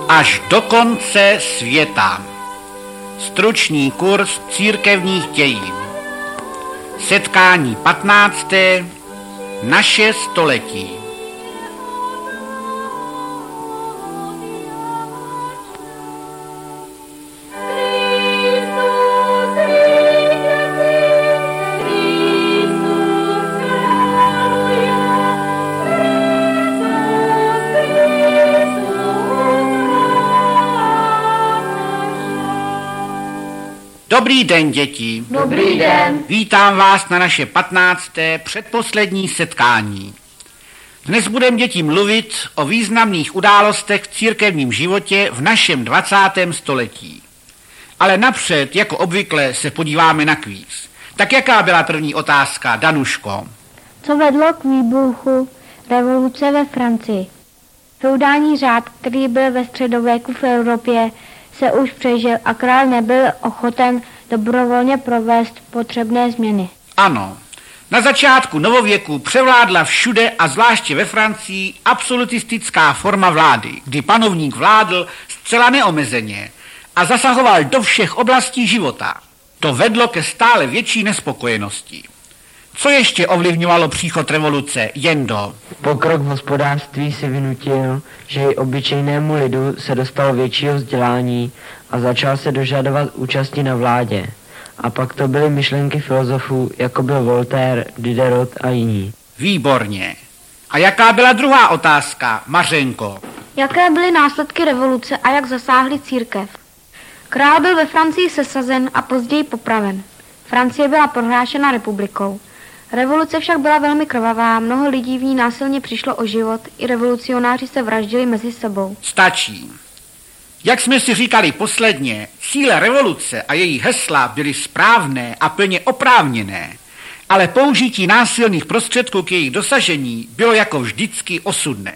Až do konce světa. Stručný kurz církevních dějin. Setkání 15. Naše století. Dobrý den, děti. Dobrý den. Vítám vás na naše 15. předposlední setkání. Dnes budeme, děti, mluvit o významných událostech v církevním životě v našem 20. století. Ale napřed, jako obvykle, se podíváme na kvíz. Tak jaká byla první otázka, Danuško? Co vedlo k výbuchu revoluce ve Francii? Feudální řád, který byl ve středověku v Evropě, se už přežil a král nebyl ochoten dobrovolně provést potřebné změny. Ano. Na začátku novověku převládla všude a zvláště ve Francii absolutistická forma vlády, kdy panovník vládl zcela neomezeně a zasahoval do všech oblastí života. To vedlo ke stále větší nespokojenosti. Co ještě ovlivňovalo příchod revoluce, Jendo? Pokrok v hospodářství si vynutil, že i obyčejnému lidu se dostalo většího vzdělání a začal se dožadovat účasti na vládě. A pak to byly myšlenky filozofů, jako byl Voltaire, Diderot a jiní. Výborně. A jaká byla druhá otázka, Mařenko? Jaké byly následky revoluce a jak zasáhly církev? Král byl ve Francii sesazen a později popraven. Francie byla prohlášena republikou. Revoluce však byla velmi krvavá, mnoho lidí v ní násilně přišlo o život, i revolucionáři se vraždili mezi sebou. Stačí. Jak jsme si říkali posledně, cíle revoluce a její hesla byly správné a plně oprávněné, ale použití násilných prostředků k jejich dosažení bylo jako vždycky osudné.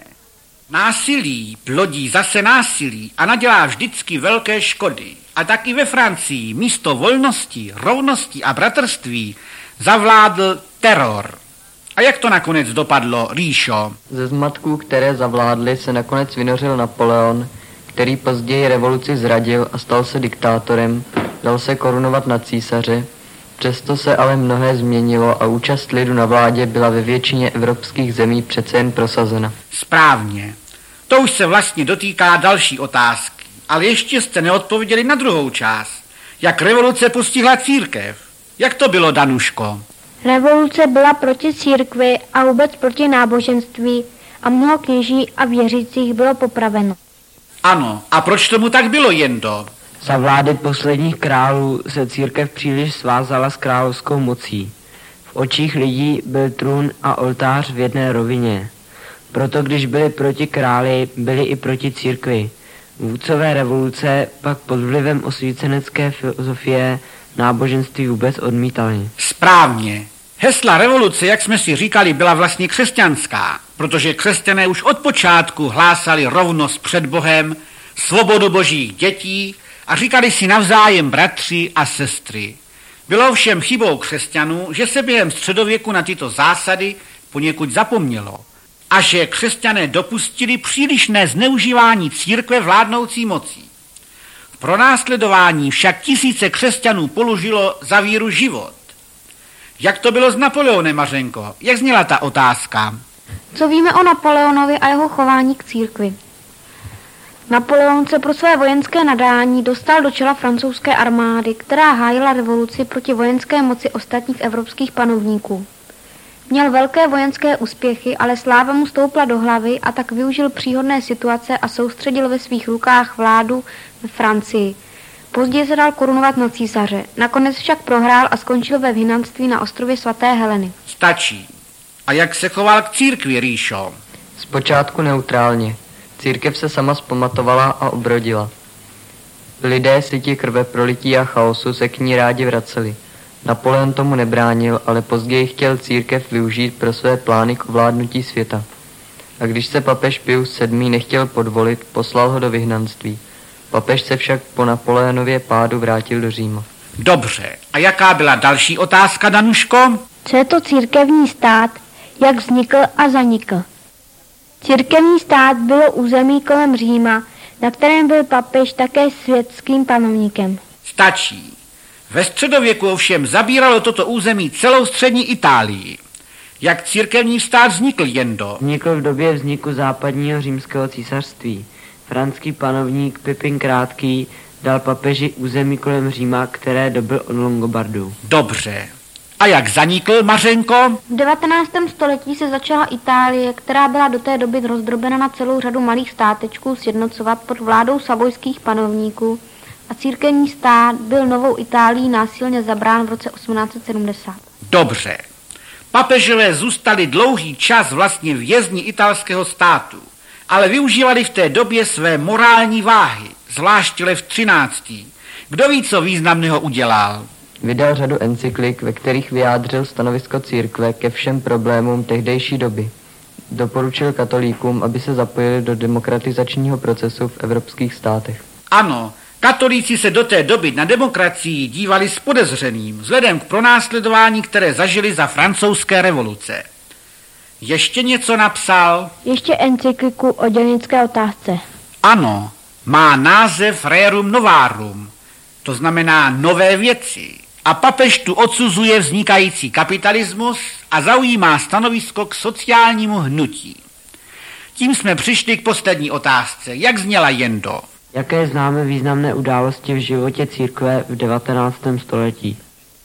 Násilí plodí zase násilí a nadělá vždycky velké škody. A tak i ve Francii místo volnosti, rovnosti a bratrství zavládl teror. A jak to nakonec dopadlo, Ríšo? Ze zmatků, které zavládly, se nakonec vynořil Napoleon, který později revoluci zradil a stal se diktátorem, dal se korunovat na císaře. Přesto se ale mnohé změnilo a účast lidu na vládě byla ve většině evropských zemí přece jen prosazena. Správně. To už se vlastně dotýká další otázky, ale ještě jste neodpověděli na druhou část. Jak revoluce postihla církev? Jak to bylo, Danuško? Revoluce byla proti církvi a vůbec proti náboženství a mnoho kněží a věřících bylo popraveno. Ano, a proč tomu tak bylo, Jendo? Za vlády posledních králů se církev příliš svázala s královskou mocí. V očích lidí byl trůn a oltář v jedné rovině. Proto když byli proti králi, byli i proti církvi. Vůdcové revoluce pak pod vlivem osvícenecké filozofie náboženství vůbec odmítali. Správně. Hesla revoluce, jak jsme si říkali, byla vlastně křesťanská, protože křesťané už od počátku hlásali rovnost před Bohem, svobodu božích dětí a říkali si navzájem bratři a sestry. Bylo ovšem chybou křesťanů, že se během středověku na tyto zásady poněkud zapomnělo a že křesťané dopustili přílišné zneužívání církve vládnoucí mocí. V pronásledování však tisíce křesťanů položilo za víru život. Jak to bylo s Napoleonem, Mařenko? Jak zněla ta otázka? Co víme o Napoleonovi a jeho chování k církvi? Napoleon se pro své vojenské nadání dostal do čela francouzské armády, která hájila revoluci proti vojenské moci ostatních evropských panovníků. Měl velké vojenské úspěchy, ale sláva mu stoupla do hlavy a tak využil příhodné situace a soustředil ve svých rukách vládu ve Francii. Později se dal korunovat na císaře. Nakonec však prohrál a skončil ve vyhnanství na ostrově svaté Heleny. Stačí. A jak se choval k církvi, Ríšo? Zpočátku neutrálně. Církev se sama zpamatovala a obrodila. Lidé sytí krve prolití a chaosu se k ní rádi vraceli. Napoleon tomu nebránil, ale později chtěl církev využít pro své plány k ovládnutí světa. A když se papež Pius VII. Nechtěl podvolit, poslal ho do vyhnanství. Papež se však po Napoleonově pádu vrátil do Říma. Dobře. A jaká byla další otázka, Danuško? Co je to církevní stát, jak vznikl a zanikl? Církevní stát bylo území kolem Říma, na kterém byl papež také světským panovníkem. Stačí. Ve středověku ovšem zabíralo toto území celou střední Itálii. Jak církevní stát vznikl, Jendo? Vznikl v době vzniku západního římského císařství. Franský panovník Pipin Krátký dal papeži území kolem Říma, které dobyl od Longobardů. Dobře. A jak zanikl, Mařenko? V 19. století se začala Itálie, která byla do té doby rozdrobena na celou řadu malých státečků, sjednocovat pod vládou savojských panovníků a církevní stát byl novou Itálií násilně zabrán v roce 1870. Dobře. Papežové zůstali dlouhý čas vlastně vězni italského státu, ale využívali v té době své morální váhy, zvláště Lev 13. Kdo ví, co významného udělal? Vydal řadu encyklik, ve kterých vyjádřil stanovisko církve ke všem problémům tehdejší doby. Doporučil katolíkům, aby se zapojili do demokratizačního procesu v evropských státech. Ano, katolíci se do té doby na demokracii dívali s podezřeným, vzhledem k pronásledování, které zažili za francouzské revoluce. Ještě něco napsal? Ještě encykliku o dělnické otázce. Ano, má název Rerum Novarum, to znamená nové věci. A papež tu odsuzuje vznikající kapitalismus a zaujímá stanovisko k sociálnímu hnutí. Tím jsme přišli k poslední otázce. Jak zněla, Jendo? Jaké známe významné události v životě církve v 19. století?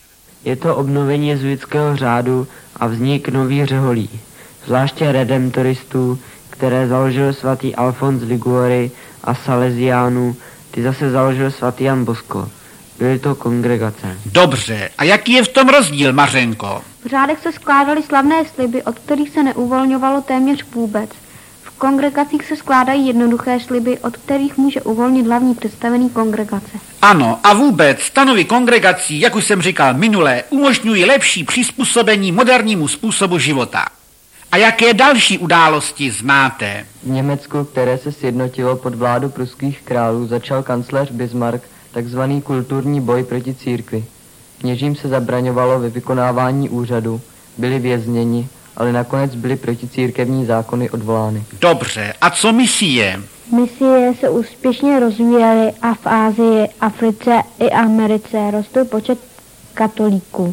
Je to obnovení jezuitského řádu a vznik nových řeholí, zvláště redemptoristů, které založil svatý Alfons Liguori a Salesiánů, ty zase založil svatý Jan Bosco. Byly to kongregace. Dobře, a jaký je v tom rozdíl, Mařenko? V řádech se skládaly slavné sliby, od kterých se neuvolňovalo téměř vůbec. V kongregacích se skládají jednoduché sliby, od kterých může uvolnit hlavní představený kongregace. Ano, a vůbec stanovy kongregací, jak už jsem říkal minule, umožňují lepší přizpůsobení modernímu způsobu života. A jaké další události znáte? V Německu, které se sjednotilo pod vládu pruských králů, začal kancléř Bismarck takzvaný kulturní boj proti církvi. Kněžím se zabraňovalo ve vykonávání úřadu, byli vězněni, ale nakonec byly proticírkevní zákony odvolány. Dobře, a co misie? Misie se úspěšně rozvíjely a v Asii, Africe i Americe rostl počet katolíků.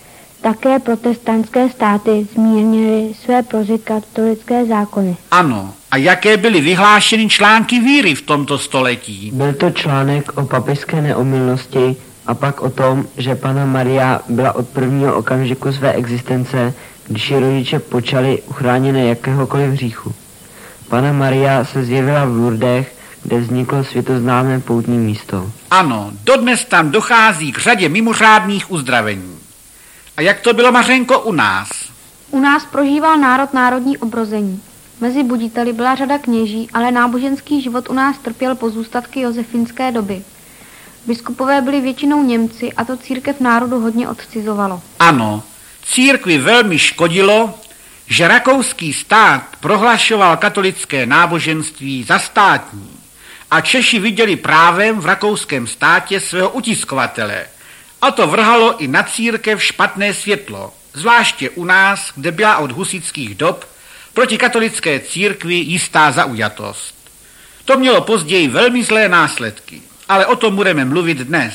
Také protestantské státy zmírnily své prozikatolické zákony. Ano, a jaké byly vyhlášeny články víry v tomto století? Byl to článek o papežské neomylnosti a pak o tom, že Panna Maria byla od prvního okamžiku své existence, když ji rodiče počali, uchráněné jakéhokoliv hříchu. Panna Maria se zjevila v Lourdech, kde vzniklo světoznámé poutní místo. Ano, dodnes tam dochází k řadě mimořádných uzdravení. A jak to bylo, Mařenko, u nás? U nás prožíval národ národní obrození. Mezi buditeli byla řada kněží, ale náboženský život u nás trpěl pozůstatky josefinské doby. Biskupové byli většinou Němci a to církev národu hodně odcizovalo. Ano, církvi velmi škodilo, že rakouský stát prohlašoval katolické náboženství za státní a Češi viděli právem v rakouském státě svého utiskovatele. A to vrhalo i na církev špatné světlo, zvláště u nás, kde byla od husitských dob proti katolické církvi jistá zaujatost. To mělo později velmi zlé následky, ale o tom budeme mluvit dnes.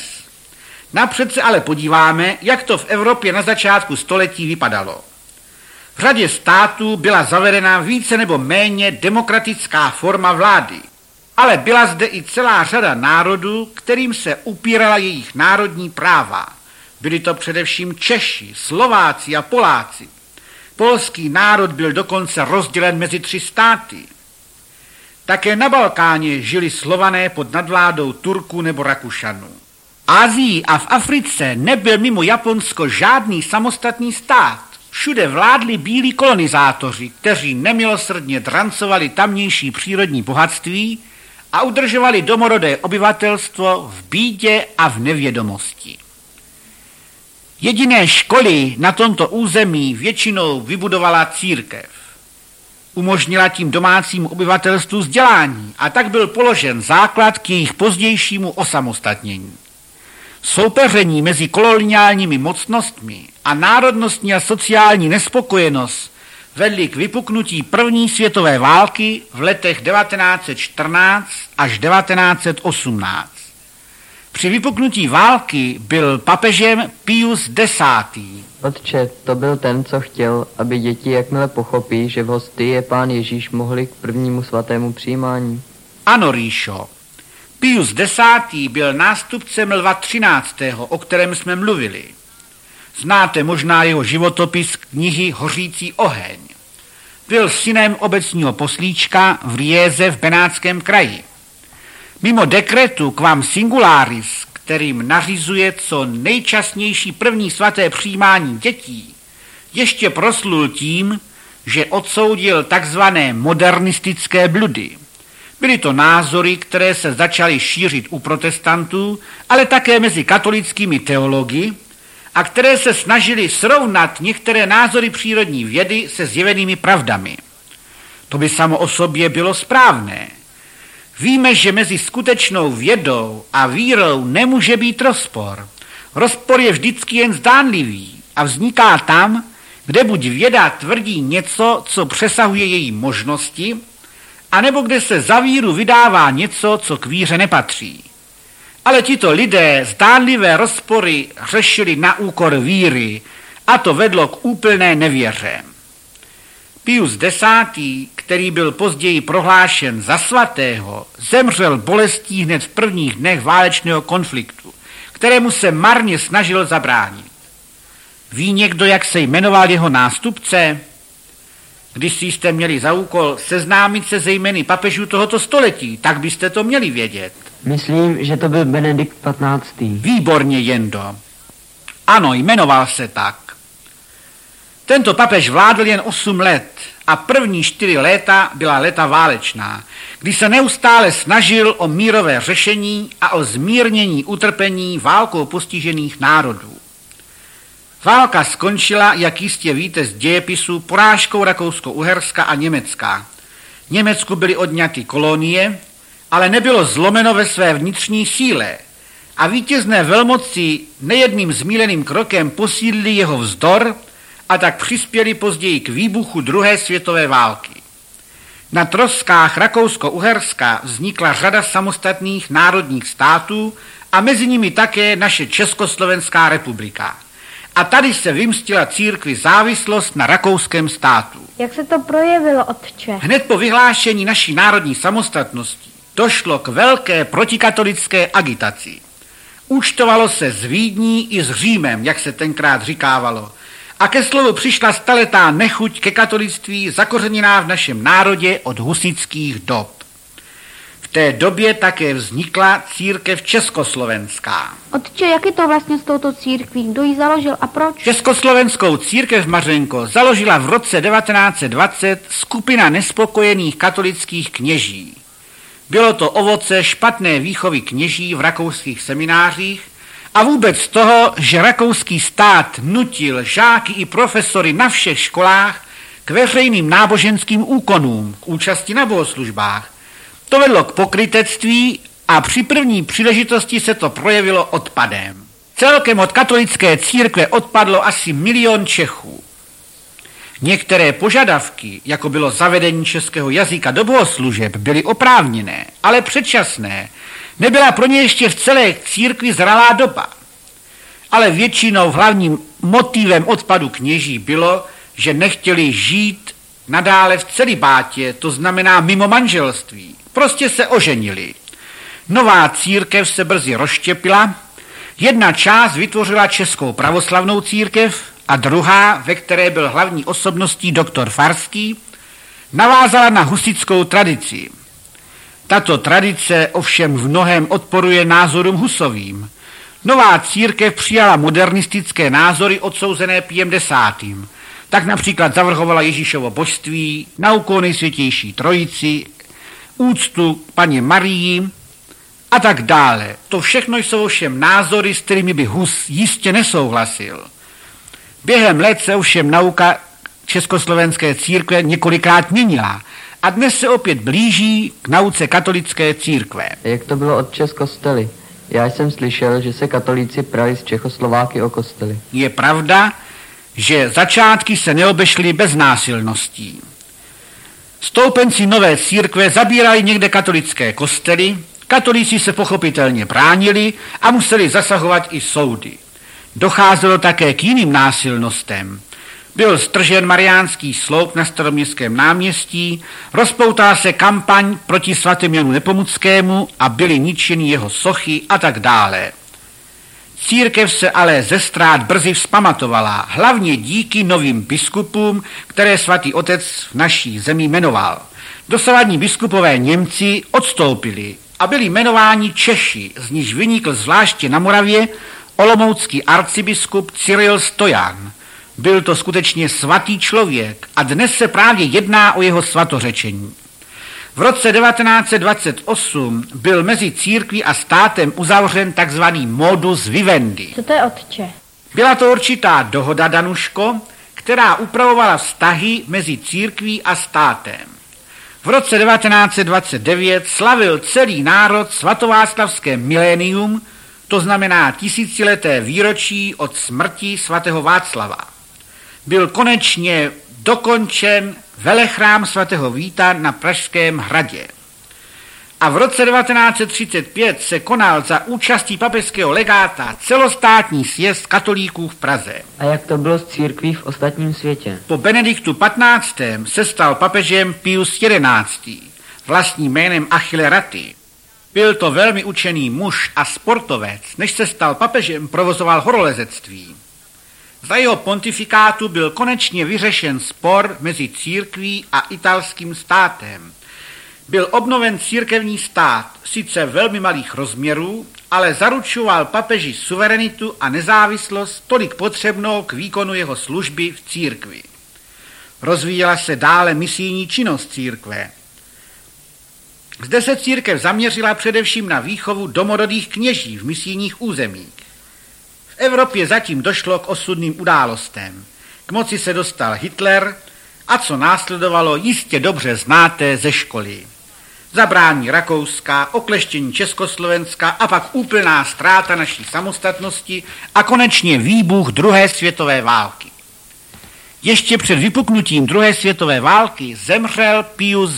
Napřed se ale podíváme, jak to v Evropě na začátku století vypadalo. V řadě států byla zavedena více nebo méně demokratická forma vlády, ale byla zde i celá řada národů, kterým se upírala jejich národní práva. Byli to především Češi, Slováci a Poláci. Polský národ byl dokonce rozdělen mezi 3 státy. Také na Balkáně žili Slované pod nadvládou Turků nebo Rakušanů. V Asii a v Africe nebyl mimo Japonsko žádný samostatný stát. Všude vládli bílí kolonizátoři, kteří nemilosrdně drancovali tamnější přírodní bohatství a udržovali domorodé obyvatelstvo v bídě a v nevědomosti. Jediné školy na tomto území většinou vybudovala církev. Umožnila tím domácímu obyvatelstvu vzdělání a tak byl položen základ k jejich pozdějšímu osamostatnění. Soupeření mezi koloniálními mocnostmi a národnostní a sociální nespokojenost vedly k vypuknutí první světové války v letech 1914 až 1918. Při vypuknutí války byl papežem Pius X. Otče, to byl ten, co chtěl, aby děti, jakmile pochopí, že v hostii je Pán Ježíš, mohli k prvnímu svatému přijímání. Ano, Ríšo. Pius X. byl nástupcem Lva XIII., o kterém jsme mluvili. Znáte možná jeho životopis knihy Hořící oheň. Byl synem obecního poslíčka v Rieze v Benátském kraji. Mimo dekretu quam singularis, kterým nařizuje co nejčastnější první svaté přijímání dětí, ještě proslul tím, že odsoudil takzvané modernistické bludy. Byly to názory, které se začaly šířit u protestantů, ale také mezi katolickými teology, a které se snažily srovnat některé názory přírodní vědy se zjevenými pravdami. To by samo o sobě bylo správné. Víme, že mezi skutečnou vědou a vírou nemůže být rozpor. Rozpor je vždycky jen zdánlivý a vzniká tam, kde buď věda tvrdí něco, co přesahuje její možnosti, anebo kde se za víru vydává něco, co k víře nepatří. Ale tito lidé zdánlivé rozpory řešili na úkor víry a to vedlo k úplné nevěře. Pius X., který byl později prohlášen za svatého, zemřel bolestí hned v prvních dnech válečného konfliktu, kterému se marně snažil zabránit. Ví někdo, jak se jmenoval jeho nástupce? Když si jste měli za úkol seznámit se se jmény papežů tohoto století, tak byste to měli vědět. Myslím, že to byl Benedikt XV. Výborně, Jendo. Ano, jmenoval se tak. Tento papež vládl jen 8 let a první 4 léta byla léta válečná, kdy se neustále snažil o mírové řešení a o zmírnění utrpení válkou postižených národů. Válka skončila, jak jistě víte z dějepisu, porážkou Rakousko-Uherska a Německa. Německu byly odňaty kolonie, ale nebylo zlomeno ve své vnitřní síle a vítězné velmoci nejedným zmíleným krokem posílili jeho vzdor a tak přispěli později k výbuchu druhé světové války. Na troskách Rakousko-Uherska vznikla řada samostatných národních států a mezi nimi také naše Československá republika. A tady se vymstila církvi závislost na rakouském státu. Jak se to projevilo, otče? Hned po vyhlášení naší národní samostatnosti došlo k velké protikatolické agitaci. Účtovalo se s Vídní i s Římem, jak se tenkrát říkávalo. A ke slovu přišla staletá nechuť ke katolictví zakořeněná v našem národě od husitských dob. V té době také vznikla církev československá. Otče, jak je to vlastně s touto církví? Kdo ji založil a proč? Československou církev, Mařenko, založila v roce 1920 skupina nespokojených katolických kněží. Bylo to ovoce špatné výchovy kněží v rakouských seminářích a vůbec toho, že rakouský stát nutil žáky i profesory na všech školách k veřejným náboženským úkonům, k účasti na bohoslužbách. To vedlo k pokrytectví a při první příležitosti se to projevilo odpadem. Celkem od katolické církve odpadlo asi 1 milion Čechů. Některé požadavky, jako bylo zavedení českého jazyka do bohoslužeb, byly oprávněné, ale předčasné. Nebyla pro ně ještě v celé církvi zralá doba. Ale většinou hlavním motivem odpadu kněží bylo, že nechtěli žít nadále v celibátě, to znamená mimo manželství. Prostě se oženili. Nová církev se brzy rozštěpila, jedna část vytvořila Českou pravoslavnou církev a druhá, ve které byl hlavní osobností doktor Farský, navázala na husitskou tradici. Tato tradice ovšem v mnohém odporuje názorům Husovým. Nová církev přijala modernistické názory odsouzené Piem X. Tak například zavrhovala Ježíšovo božství, nauku o Nejsvětější Trojici, úctu Paně Marii a tak dále. To všechno jsou ovšem názory, s kterými by Hus jistě nesouhlasil. Během let se ovšem nauka československé církve několikrát měnila a dnes se opět blíží k nauce katolické církve. Jak to bylo otče s kostely? Já jsem slyšel, že se katolíci prali z Čechoslováky o kostely. Je pravda, že začátky se neobešly bez násilností. Stoupenci nové církve zabírali někde katolické kostely, katolíci se pochopitelně bránili a museli zasahovat i soudy. Docházelo také k jiným násilnostem. Byl stržen mariánský sloup na Staroměstském náměstí, rozpoutala se kampaň proti svatému Janu Nepomuckému a byly ničeny jeho sochy a tak dále. Církev se ale ze ztrát brzy vzpamatovala, hlavně díky novým biskupům, které svatý otec v naší zemi jmenoval. Dosavadní biskupové Němci odstoupili a byli jmenováni Češi, z níž vynikl zvláště na Moravě olomoucký arcibiskup Cyril Stojan. Byl to skutečně svatý člověk a dnes se právě jedná o jeho svatořečení. V roce 1928 byl mezi církví a státem uzavřen takzvaný modus vivendi. Co to je, otče? Byla to určitá dohoda, Danuško, která upravovala vztahy mezi církví a státem. V roce 1929 slavil celý národ svatováclavské milénium, to znamená tisícileté výročí od smrti svatého Václava. Byl konečně dokončen velechrám svatého Víta na Pražském hradě. A v roce 1935 se konal za účastí papežského legáta celostátní sjezd katolíků v Praze. A jak to bylo s církví v ostatním světě? Po Benediktu XV. Se stal papežem Pius XI. Vlastním jménem Achille Ratti. Byl to velmi učený muž a sportovec, než se stal papežem, provozoval horolezectví. Za jeho pontifikátu byl konečně vyřešen spor mezi církví a italským státem. Byl obnoven církevní stát, sice velmi malých rozměrů, ale zaručoval papeži suverenitu a nezávislost tolik potřebnou k výkonu jeho služby v církvi. Rozvíjela se dále misijní činnost církve. Zde se církev zaměřila především na výchovu domorodých kněží v misijních územích. V Evropě zatím došlo k osudným událostem. K moci se dostal Hitler a co následovalo, jistě dobře znáte ze školy. Zabrání Rakouska, okleštění Československa a pak úplná ztráta naší samostatnosti a konečně výbuch druhé světové války. Ještě před vypuknutím druhé světové války zemřel Pius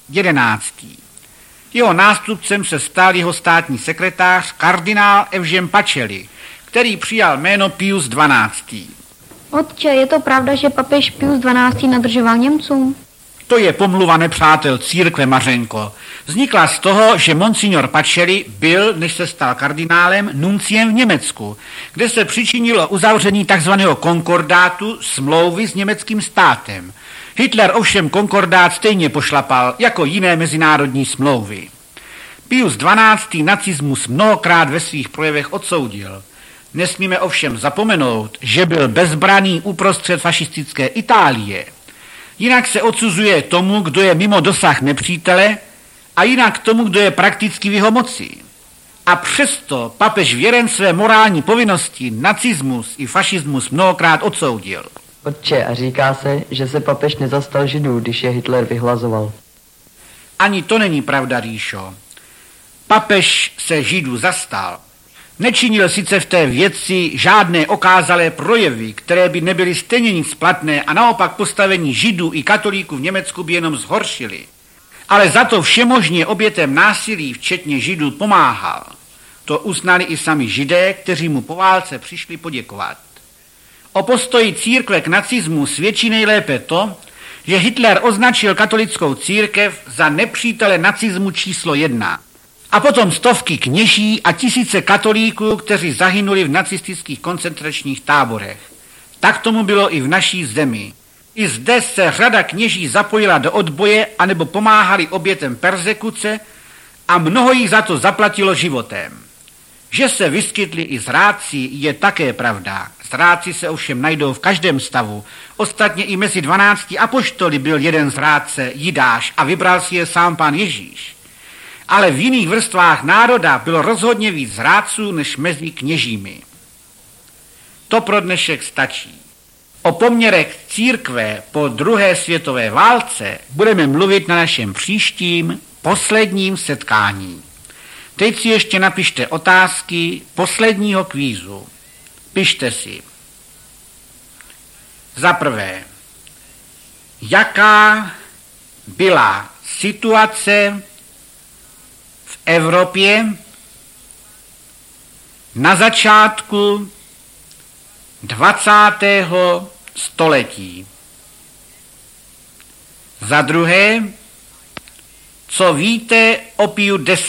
XI. Jeho nástupcem se stal jeho státní sekretář kardinál Evžen Pacelli, který přijal jméno Pius XII. Otče, je to pravda, že papež Pius XII nadržoval Němcům? To je pomluva nepřátel církve, Mařenko. Vznikla z toho, že monsignor Pacelli byl, než se stal kardinálem, nunciem v Německu, kde se přičinilo uzavření tzv. Konkordátu, smlouvy s německým státem. Hitler ovšem konkordát stejně pošlapal jako jiné mezinárodní smlouvy. Pius XII. Nacismus mnohokrát ve svých projevech odsoudil. Nesmíme ovšem zapomenout, že byl bezbraný uprostřed fašistické Itálie. Jinak se odsuzuje tomu, kdo je mimo dosah nepřítele, a jinak tomu, kdo je prakticky v jeho moci. A přesto papež věren své morální povinnosti nacismus i fašismus mnohokrát odsoudil. Otče, a říká se, že se papež nezastal Židů, když je Hitler vyhlazoval. Ani to není pravda, Ríšo. Papež se Židů zastal. Nečinil sice v té věci žádné okázalé projevy, které by nebyly stejně nic platné a naopak postavení Židů i katolíků v Německu by jenom zhoršili. Ale za to všemožně obětem násilí, včetně Židů, pomáhal. To uznali i sami Židé, kteří mu po válce přišli poděkovat. O postoji církve k nacismu svědčí nejlépe to, že Hitler označil katolickou církev za nepřítele nacismu číslo 1. A potom stovky kněží a tisíce katolíků, kteří zahynuli v nacistických koncentračních táborech. Tak tomu bylo i v naší zemi. I zde se řada kněží zapojila do odboje anebo pomáhali obětem perzekuce a mnoho jich za to zaplatilo životem. Že se vyskytli i zrádci, je také pravda. Zrádci se ovšem najdou v každém stavu. Ostatně i mezi 12 apoštoly byl jeden zrádce, Jidáš, a vybral si je sám Pán Ježíš. Ale v jiných vrstvách národa bylo rozhodně víc zrádců než mezi kněžími. To pro dnešek stačí. O poměrech církve po druhé světové válce budeme mluvit na našem příštím, posledním setkání. Teď si ještě napište otázky posledního kvízu. Pište si. Za prvé, jaká byla situace v Evropě na začátku 20. století. Za druhé, co víte o Piu X.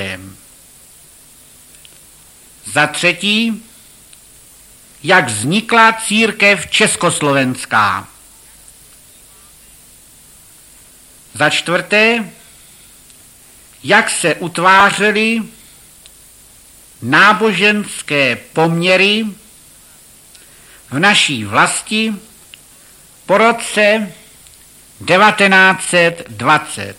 Za třetí, jak vznikla církev československá. Za čtvrté, jak se utvářely náboženské poměry v naší vlasti po roce 1920.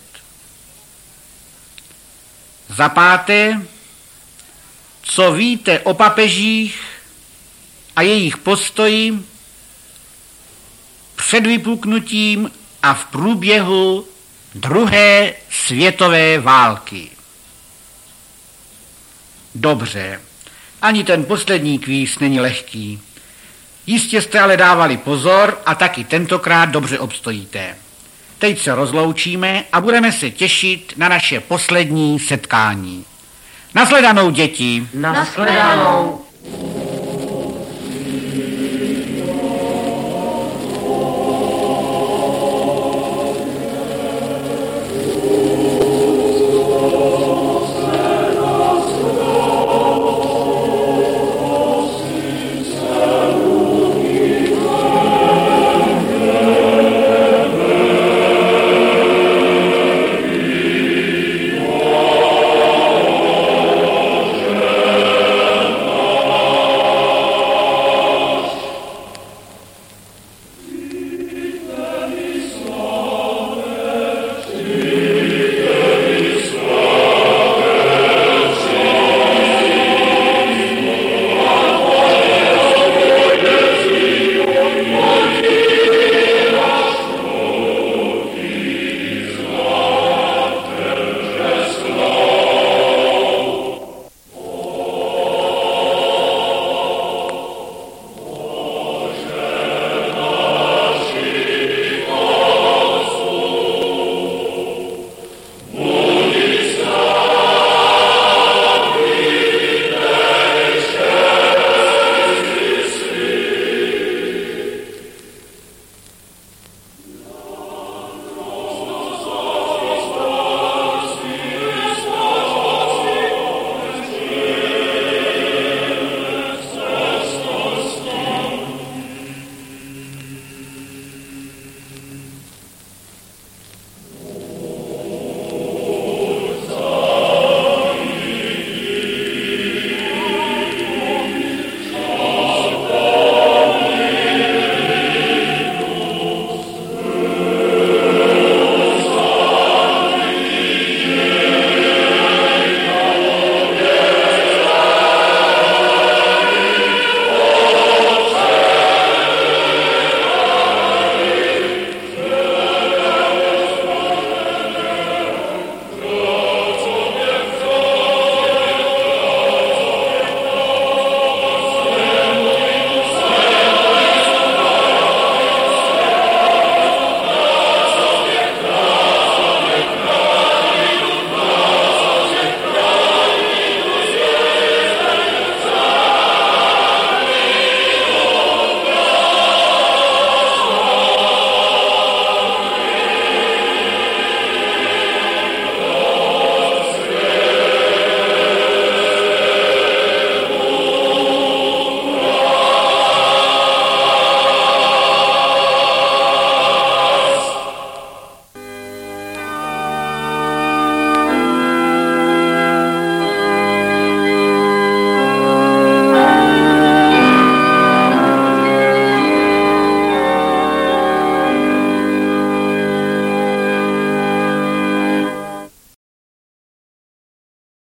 Za páté, co víte o papežích a jejich postoji před vypuknutím a v průběhu druhé světové války. Dobře, ani ten poslední kvíz není lehký. Jistě jste ale dávali pozor a taky tentokrát dobře obstojíte. Teď se rozloučíme a budeme se těšit na naše poslední setkání. Nashledanou, děti. Nashledanou.